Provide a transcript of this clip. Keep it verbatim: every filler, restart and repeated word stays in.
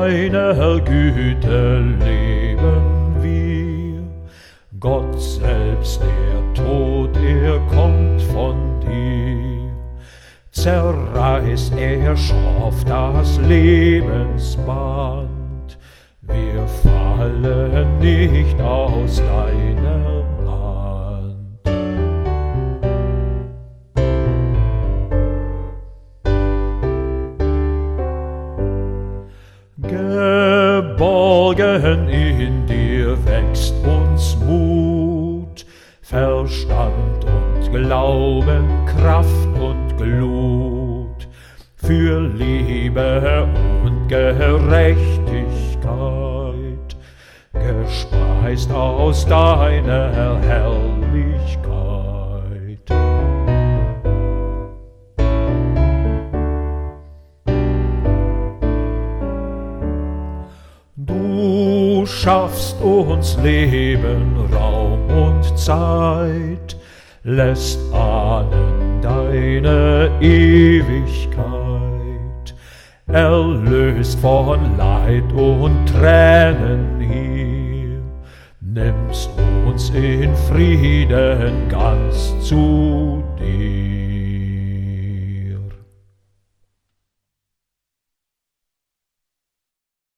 deiner Güte leben wir. Gott selbst, der Tod, er kommt von dir. Zerreißt er schroff das Lebensband, wir fallen nicht aus deiner Hand. Geborgen in dir wächst uns Mut, Verstand und Glauben, Kraft und Glut, für Liebe und Gerechtigkeit, gespeist aus deiner Herrlichkeit. Du schaffst uns Leben, Raum und Zeit, lässt ahnen deine Ewigkeit, erlöst von Leid und Tränen hier, nimmst uns in Frieden ganz zu dir.